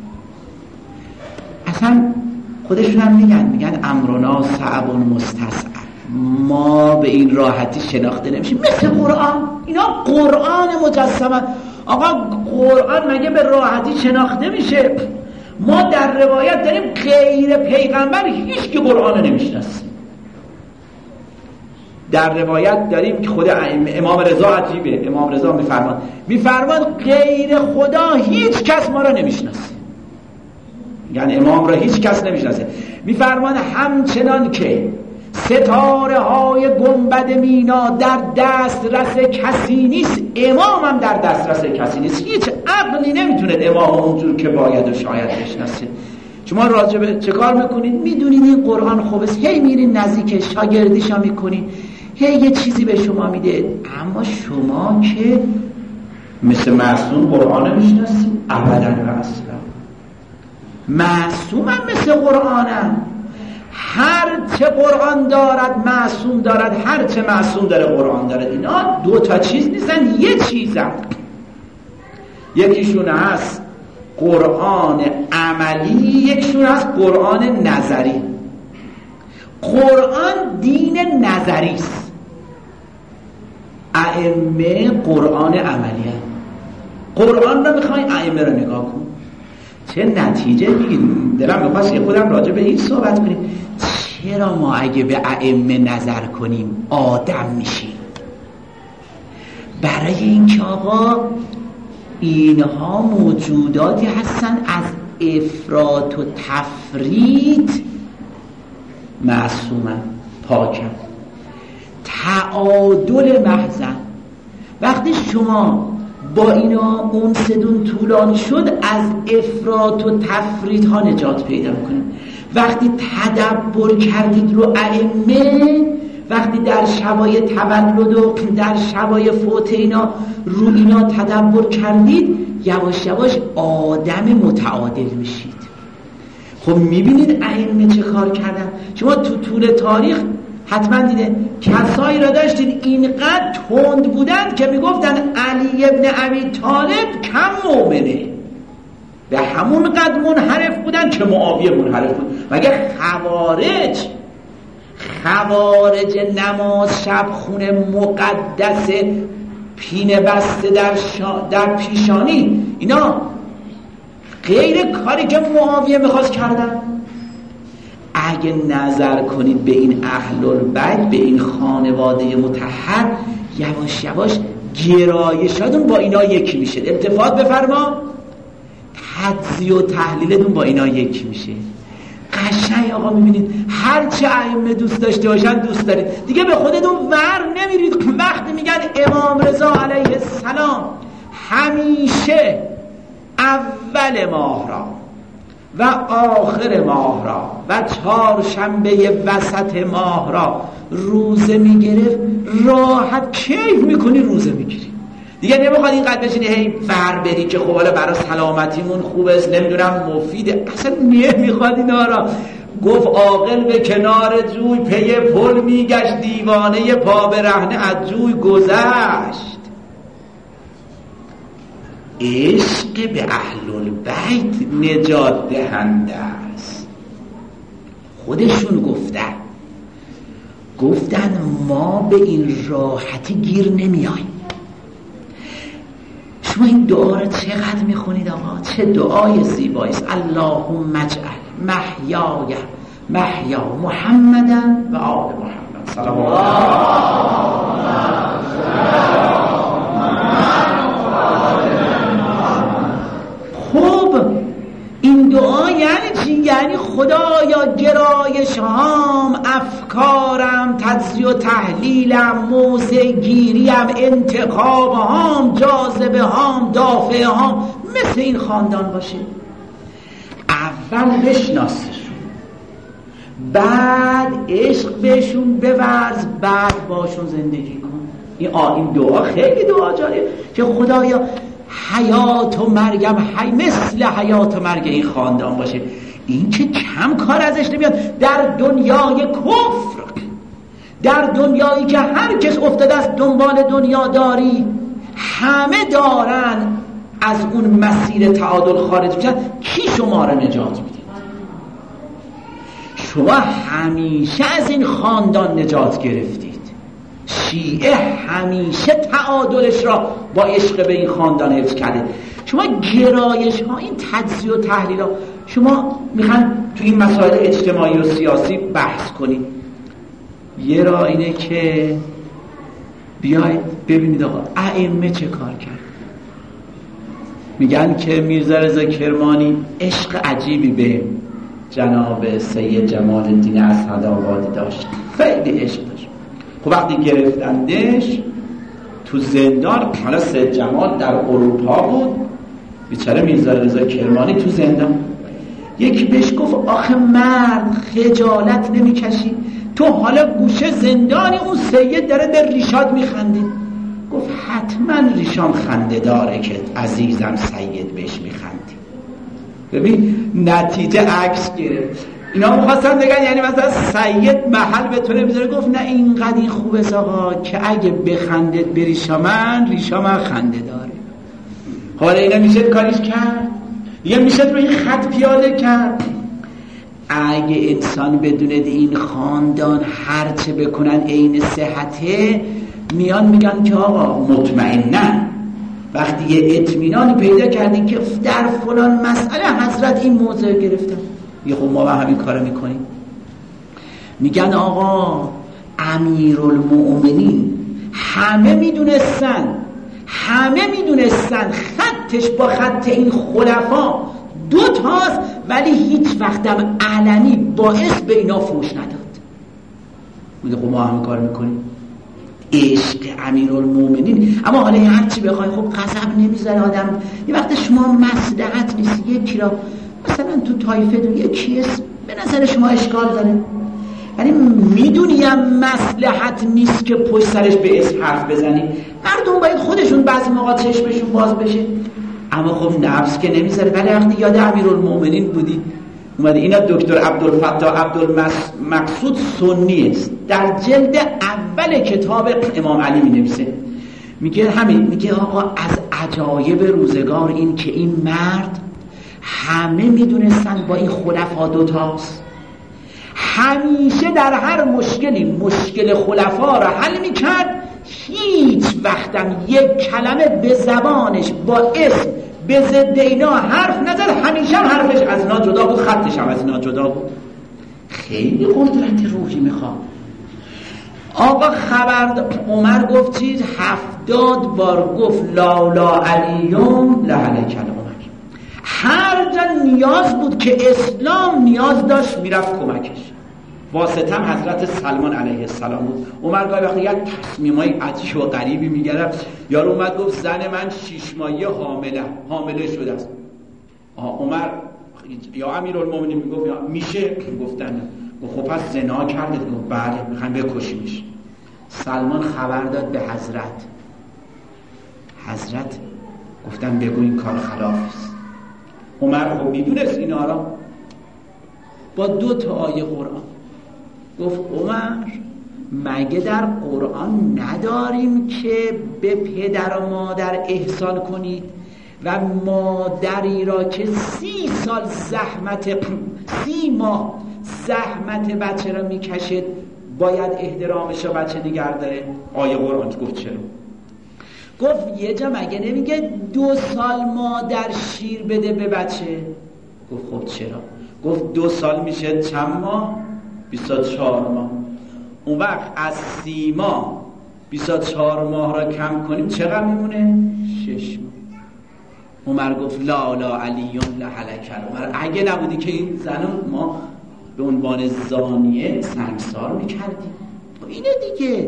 S1: اصلا خودشون هم میگن میگن امرنا صعب مستصعب، ما به این راحتی شناخته نمیشیم مثل قرآن. اینا قرآن مجسمه. آقا قرآن مگه به راحتی شناخته میشه؟ ما در روایت داریم غیر پیغمبر هیچ که قرآن نمیشناسیم. در روایت داریم که خود امام رضا عجیبه، امام رضا میفرمان میفرمان غیر خدا هیچ کس ما را نمیشناسه. یعنی امام را هیچ کس نمیشناسه. میفرمان همچنان که ستاره های گنبد مینا در دسترس کسی نیست، امام هم در دسترس کسی نیست. هیچ عقلی نمیتونه امام اونجور که باید و شاید بشناسه. شما راجبه چه کار میکنید؟ میدونید این قرآن خوبه، هی میرین نزدیک شاگردیشا میکنید، هی یه چیزی به شما میده، اما شما که مثل معصوم قرآن نمیشناسید ابدا و اصلا. معصوم هم مثل قرآنم. هر چه قرآن دارد معصوم دارد، هر چه معصوم داره قرآن دارد. اینا دو تا چیز نیستن، یه چیزن. یکیشون هست قرآن عملی، یکیشون هست قرآن نظری. قرآن دین نظری است، ائمه قرآن عملی هست. قرآن رو میخوای ائمه رو نگاه کن چه نتیجه میگیریم. دلم میخواست یه خودم راجع به این صحبت کنیم. چرا ما اگه به ائمه نظر کنیم آدم میشیم؟ برای اینکه آقا اینها موجوداتی هستن از افراط و تفریط معصومن، پاکن، تعادل محضن. وقتی شما با اینا اون سدون طولانی شد، از افراط و تفریط ها نجات پیدا میکنید. وقتی تدبر کردید رو ائمه، وقتی در شبای تولد و در شبای فوت اینا رو اینا تدبر کردید، یواش یواش آدم متعادل میشید. خب میبینید ائمه چه کار کردن. شما تو طول تاریخ حتما دیده کسایی را داشتید اینقدر تند بودند که میگفتن علی ابن ابی طالب کم مؤمنه، به همون قد منحرف بودن که معاویه منحرف بود. مگه خوارج خوارج نماز شب خونه مقدس پینه بسته در, شا... در پیشانی، اینا غیر کاری که معاویه میخواست کردن. اگه نظر کنید به این اهل البیت، به این خانواده مطهر، یواش یواش گرایشاتون با اینا یکی میشه. التفات بفرما، تجزیه و تحلیلتون با اینا یکی میشه. قشنگ آقا میبینید هر چه ائمه دوست داشته باشن دوست دارید دیگه، به خودتون ور نمیرید. وقتی میگن امام رضا علیه السلام همیشه اول ماه را و آخر ماه را و چهارشنبه وسط ماه را روزه میگرفت، راحت کیف میکنی روزه میگیری دیگه. نمیخواد اینقدر بشینی هی ور بری که خب حالا برای سلامتیمون خوب است، نمیدونم مفیده، اصلا نمیخواد اینا را. گفت عاقل به کنار جوی پی پل میگشت، دیوانه پا برهنه از جوی گذشت. عشق به اهل البیت نجات دهنده است. خودشون گفتن گفتن ما به این راحتی گیر نمیاییم. شما این دعا رو چقدر میخونید آقا؟ چه دعای زیبایی است. اللهم اجعل محیای محیا محمدا و آل محمد صلی الله علیه و خب این دعا یعنی یعنی چی؟ یعنی خدایا گرایش هام، افکارم، تجزیه و تحلیلم، موضع گیریم، انتخاب هام، جاذبه هام، دافع هام مثل این خاندان باشه. اول بشناسشون، بعد عشق بهشون بورز، بعد باشون زندگی کن. این این دعا خیلی دعا جاریه که خدایا حیات و مرگم حی مثل حیات و مرگ این خاندان باشه. این که کم کار ازش نمیاد در دنیای کفر، در دنیایی که هر کس افتاده از دنبال دنیا داری، همه دارن از اون مسیر تعادل خارج میشن. کی شما رو نجات میده؟ شما همیشه از این خاندان نجات گرفتید. شیعه همیشه تعادلش را با عشق به این خاندان حفظ کرده. شما گرایش ها، این تجزیه و تحلیل ها، شما میخوان تو این مسائل اجتماعی و سیاسی بحث کنید. یه راه اینه که بیاید ببینید آقا ائمه چه کار کرد. میگن که میرزا رضا کرمانی عشق عجیبی به جناب سید جمال الدین اسدآبادی داشت، خیلی عشق داشت. خب وقتی گرفتندش تو زندان، حالا سید جمال در اروپا بود، بیچاره میرزا رضا کرمانی تو زندان. یکی بهش گفت آخه مرد خجالت نمیکشی؟ تو حالا گوشه زندانی، اون سید داره به ریشاد میخنده. گفت حتما ریشام خنده داره که عزیزم سید بهش میخنده. ببین نتیجه عکس گرفت. اینا میخواستن بگن یعنی مثلا سید محل به تو نمیذاره. گفت نه اینقدر این خوبه آقا که اگه بخندت به ریشا من، ریشا من خنده داره. حالا اینا میشه کاریش کرد، یه میشه رو این خط پیاده کرد. اگه انسان بدوند این خاندان هرچه بکنن عین صحته، میان میگن که آقا مطمئنن وقتی یه اطمینانی پیدا کردی که در فلان مسئله حضرت این موضع گرفتن، یه خب ما با همین کارو میکنیم. میگن آقا امیرالمؤمنین همه میدونستن همه میدونستن خطش با خط این خلفا دو تاست، ولی هیچ وقتم علنی باعث به اینا فوش نداد. میگه خب ما همین کار میکنیم. عشق امیرالمؤمنین. اما حالا هر چی بخوای خب غضب نمیذاره آدم. یه وقت شما مصلحت نیست یکی را مثلا تو طایفه دو یکی است به نظر شما اشکال داره، یعنی میدونیم مصلحت نیست که پشت سرش به اسم حرف بزنی. مردم باید خودشون بعضی موقع چشمشون باز بشه، اما خب نفس که نمیذاره. ولی وقتی یاد امیرالمؤمنین بودی اومده، اینا دکتر عبدالفتاح عبدالمقصود سنی است، در جلد اول کتاب امام علی می نویسه، میگه همین، میگه آقا از عجایب روزگار این که این مرد همه میدونستن با این خلفا دوتاست، همیشه در هر مشکلی مشکل خلفا را حل میکرد، هیچ وقتم یک کلمه به زبانش با اسم به ضد اینا حرف نزد، همیشه حرفش از اینا جدا بود، خطش هم از اینا جدا بود. خیلی قدرت روحی میخواد. آقا خبر عمر گفت چیز هفتاد بار گفت لا لا علیون لعلیک عمر. هر جا نیاز بود که اسلام نیاز داشت میرفت کمکش. واسطه هم حضرت سلمان علیه السلام بود. عمر گاهی وقتی یک تصمیمای عجیب و غریبی میگرفت، یارو اومد گفت زن من شش ماهی حامله حامله شده است. عمر یا امیرالمومنین میگفت یا میشه گفتن، گفت خب پس زنا کرده. گفت بله میخوام بکشیمش. سلمان خبر داد به حضرت. حضرت گفتن بگو این کار خلاف است. عمر خب میدونست اینا را، با دو تا آیه قرآن گفت عمر مگه در قرآن نداریم که به پدر و مادر احسان کنید و مادری را که سی سال زحمت سی ماه زحمت بچه را میکشد باید احترامش را بچه نگه داره؟ آیه قرآن گفت چرا؟ گفت یه جا مگه نمیگه دو سال مادر شیر بده به بچه؟ گفت خب چرا؟ گفت دو سال میشه چند ماه؟ بیست و چهار ماه. اون وقت از سی ماه بیست و چهار ماه را کم کنیم چقدر میمونه؟ شش ماه. عمر گفت لا لا علیون لهلک عمر، اگه نبودی که این زن ما به عنوان زانیه سنگسار میکردیم. اینه دیگه،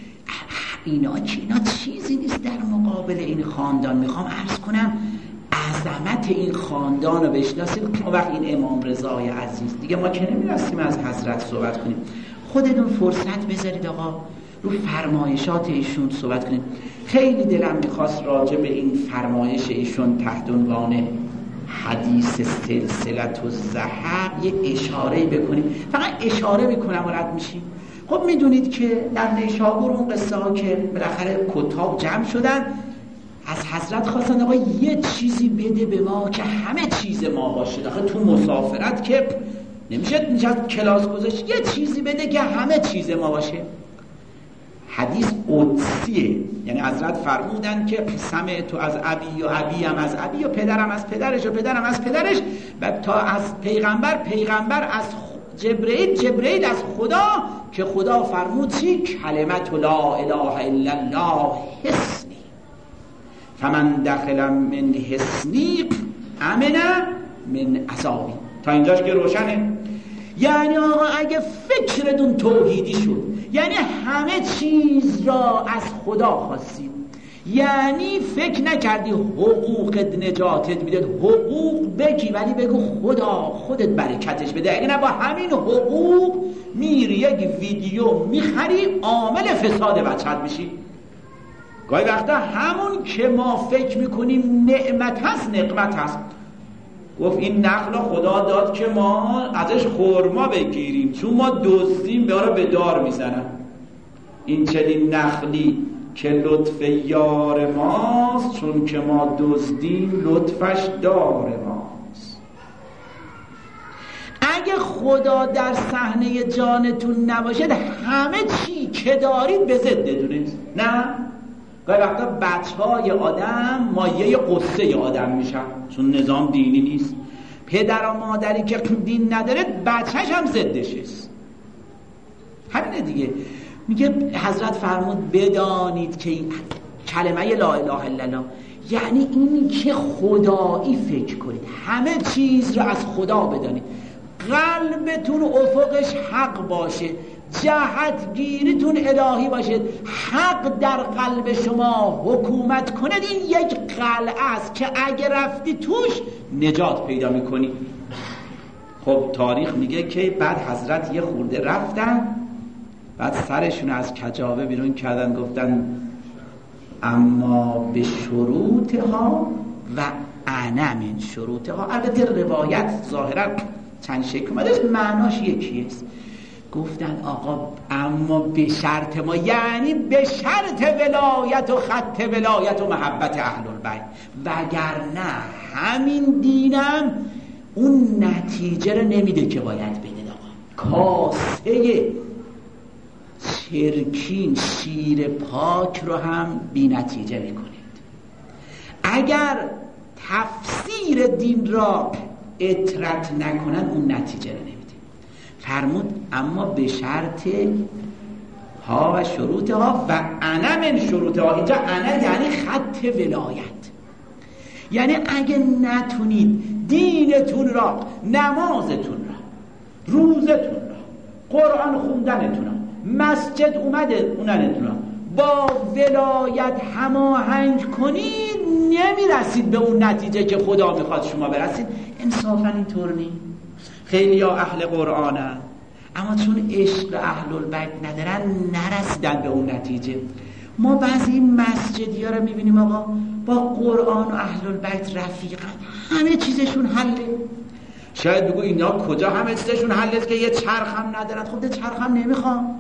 S1: اینا چی؟ اینا چیزی نیست در مقابل این خاندان. میخوام عرض کنم عظمت این خاندان رو بشناسیم. که وقت این امام رضای عزیز دیگه ما که نمیرسیم از حضرت صحبت کنیم، خودتون فرصت بذارید آقا رو فرمایشات ایشون صحبت کنیم. خیلی دلم میخواست راجع به این فرمایش ایشون تحت عنوان حدیث سلسلة الذهب یه اشاره بکنیم. فقط اشاره میکنم و رد میشیم. خب میدونید که در نیشابور اون قصه ها که بالاخره کتاب جمع شدن، از حضرت خواستن آقا یه چیزی بده به ما که همه چیز ما باشه. آخه تو مسافرت که نمیشه نشد کلاس گذاشت، یه چیزی بده که همه چیز ما باشه. حدیث قدسیه، یعنی حضرت فرمودن که سمعت از ابی و ابی هم از ابی و پدرم از پدرش و پدرم از پدرش و تا از پیغمبر، پیغمبر از جبرئیل، جبرئیل از خدا، که خدا فرمود چی؟ کلمت لا اله الا الله حصنی فمن دخل من حصنی امن من عذابی. تا اینجاش که روشنه. یعنی آقا اگه فکرتون توحیدی شد، یعنی همه چیز را از خدا خواستید، یعنی فکر نکردی حقوق نجاتت میده، حقوق بگی ولی بگو خدا خودت برکتش بده. اگه نه با همین حقوق میری یک ویدیو میخری، عامل فساد بچت میشی. گاهی وقتا همون که ما فکر میکنیم نعمت هست نقمت هست. گفت این نخل خدا داد که ما ازش خرما بگیریم، چون ما دزدیم به آره به دار میزنن. این چنین نخلی که لطف یار ماست، چون که ما دزدیم لطفش دار ماست. اگه خدا در صحنه جانتون نباشد، همه چی که دارید به ضد دونید. نه گاهی وقتا بچهای آدم مایه قصه آدم میشن، چون نظام دینی نیست. پدر و مادری که دین نداره بچهش هم ضدشست. همینه دیگه. میگه حضرت فرمود بدانید که این کلمه لا اله الا الله یعنی این که خدایی فکر کنید، همه چیز رو از خدا بدانید، قلبتون افقش حق باشه، جهتگیریتون الهی باشه، حق در قلب شما حکومت کنه. این یک قلعه است که اگه رفتی توش نجات پیدا میکنی. خب تاریخ میگه که بعد حضرت یه خورده رفتن، بعد سرشون از کجاوه بیرون کردن، گفتن اما به شروطها و انا من شروطها. البته روایت ظاهرا چند شکل اومده، معناش یکیست. گفتن آقا اما به شرط ما، یعنی به شرط ولایت و خط ولایت و محبت اهل البیت، وگرنه همین دینم اون نتیجه رو نمیده که باید بده. آقا کاسه چرکین شیر پاک رو هم بی نتیجه میکنید. اگر تفسیر دین را اطرت نکنن اون نتیجه رو نمیده. فرمود اما به شرط ها و شروط ها و انا من شروط ها. اینجا انا یعنی خط ولایت، یعنی اگه نتونید دینتون را، نمازتون را، روزتون را، قرآن خوندنتون را، مسجد اومدنتون را با ولایت هماهنگ کنید، نمیرسید به اون نتیجه که خدا میخواد شما برسید. انصافا اینطور نیست. خیلی ها اهل قرآنن اما چون عشق اهل البیت ندارن نرسیدن به اون نتیجه. ما بعضی مسجدی ها رو میبینیم آقا با قرآن و اهل البیت رفیقن، همه چیزشون حله. شاید بگو اینا کجا همه چیزشون حله که یه چرخ هم ندارن. خب ده چرخ هم نمیخوام.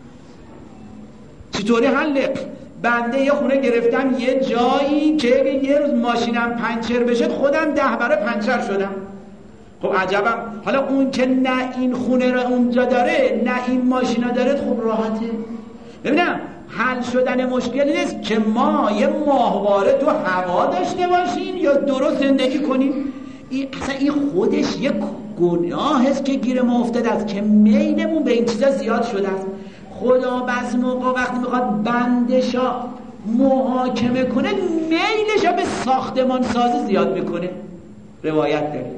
S1: چطوری حله؟ بنده یه خونه گرفتم یه جایی که یه روز ماشینم پنچر بشه خودم ده باره پنچر شدم. خب عجبم. حالا اون که نه این خونه رو اونجا داره نه این ماشینا داره، خب راحته. ببینم حل شدن مشکلی نیست که ما یه ماهواره تو هوا داشته باشیم یا درست زندگی کنیم. این اصلا این خودش یک گناه است که گیر ما افتاده است که میلمون به این چیزا زیاد شده است. خدا بعضی موقع وقتی میخواد بندشا محاکمه کنه میلش به ساختمان سازی زیاد میکنه. روایت داره.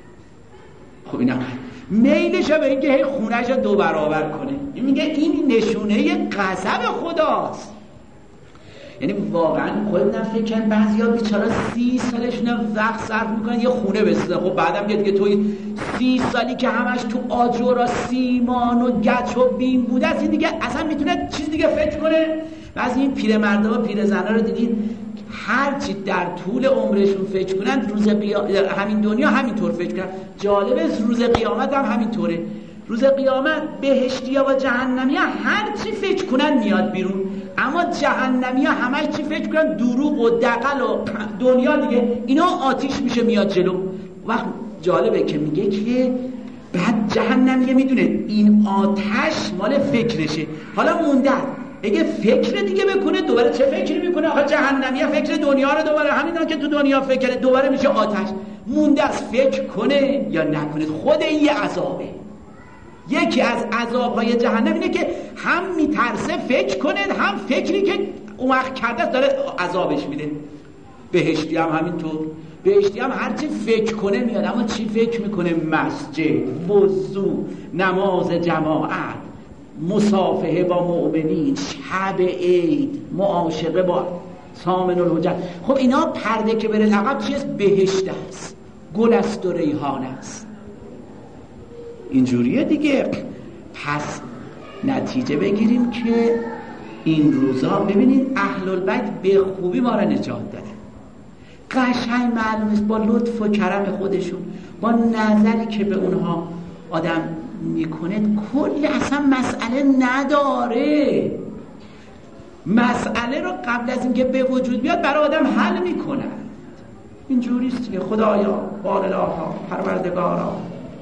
S1: خب اینا میلش به اینکه هی خونه‌ش رو دو برابر کنه. این میگه این نشونه غضب خداست. یعنی واقعا خودم فکر کنم بعضیا بیچاره سی سالشون وقت صرف میکنن یه خونه بسازن. خب بعدم میاد که توی سی سالی که همش تو آجر و سیمان و گچ و بیم بوده است، این دیگه اصلا میتونه چیز دیگه فکر کنه. بعضی این پیرمردا و پیرزنا رو دیدین هر چی در طول عمرشون فکر کنن روز قیامت همین دنیا همینطور فکر کنن. جالبه روز قیامت هم همینطوره. روز قیامت بهشتیا و جهنمیا هر چی فکر کنن میاد بیرون، اما جهنمیا همش چی فکر کنن؟ دروغ و دغل و دنیا دیگه اینا آتیش میشه میاد جلو. وقت جالبه که میگه که بعد جهنمیه میدونه این آتش مال فکرشه. حالا مونده اگه فکر دیگه بکنه دوباره چه فکری میکنه؟ آخه جهنمیه فکر دنیا رو دوباره همینا که تو دنیا فکره دوباره میشه آتش. مونده از فکر کنه یا نکنه. خود این یه عذابه. یکی از عذابهای جهنم اینه که هم میترسه فکر کنه، هم فکری که اون وقت کرده داره عذابش میده. بهشتی هم همینطور. بهشتی هم هرچی فکر کنه میاد، اما چی فکر میکنه؟ مسجد، وضو، نماز جماعت، مصافحه با مؤمنین، شب عید، معاشقه با سامن الحجت. خب اینا پرده که بره عقب چیست؟ بهشت است، گل است و ریحان است. اینجوریه دیگه. پس نتیجه بگیریم که این روزا ببینید اهل البیت به خوبی ما را نجات داده. قشنگ معلوم است با لطف و کرم خودشون، با نظری که به اونها آدم میکنه کلی اصلا مسئله نداره. مسئله رو قبل از اینکه به وجود بیاد برای آدم حل میکنه. اینجوریست که خدایا بارالها پروردگارا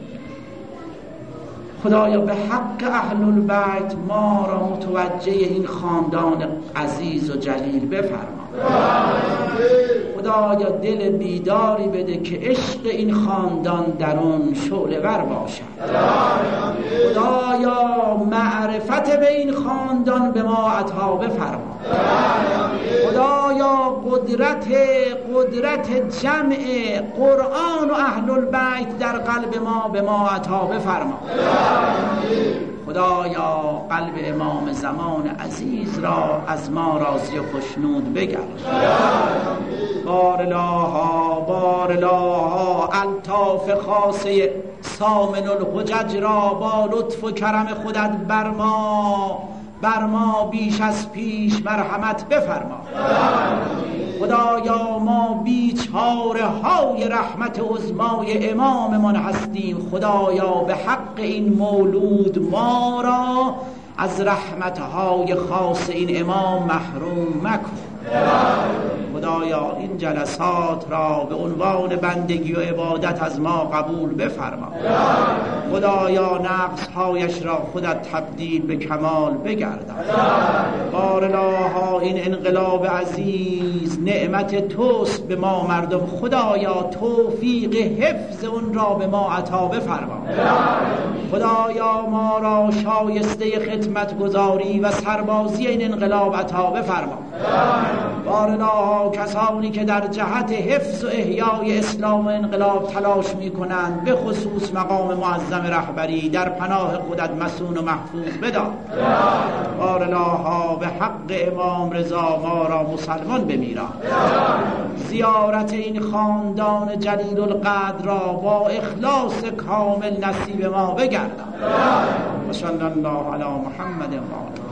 S1: خدایا به حق اهل البیت ما را متوجه این خاندان عزیز و جلیل بفرما. خدایا دل بیداری بده که عشق این خاندان در اون شعله ور باشد. خدایا معرفت به این خاندان به ما عطا بفرما. خدایا قدرت قدرت جمع قرآن و اهل البیت در قلب ما به ما عطا بفرما. خدایا قلب امام زمان عزیز را از ما راضی و خوشنود بگردان. بارالها بارالها الطاف خاصه سامن الحجج را با لطف و کرم خودت بر ما بر ما بیش از پیش مرحمت بفرما. خدایا ما بیچاره های رحمت عظمای اماممان هستیم. خدایا به حق این مولود ما را از رحمتهای خاص این امام محروم مکن. خدایا این جلسات را به عنوان بندگی و عبادت از ما قبول بفرما. خدایا نقصهایش را خودت تبدیل به کمال بگردان. بارالها این انقلاب عزیز نعمت توست به ما مردم. خدایا توفیق حفظ اون را به ما عطا بفرما. خدایا ما را شایسته خدمت گزاری و سربازی این انقلاب عطا بفرما. بارالها کسانی که در جهت حفظ و احیای اسلام و انقلاب تلاش می کنند به خصوص مقام معظم رهبری در پناه خودت مسون و محفوظ بدار. بارالها به حق امام رضا ما را مسلمان بمیران. زیارت این خاندان جلیل القدر را با اخلاص کامل نصیب ما بگردان. و صلی الله علی محمد و آله.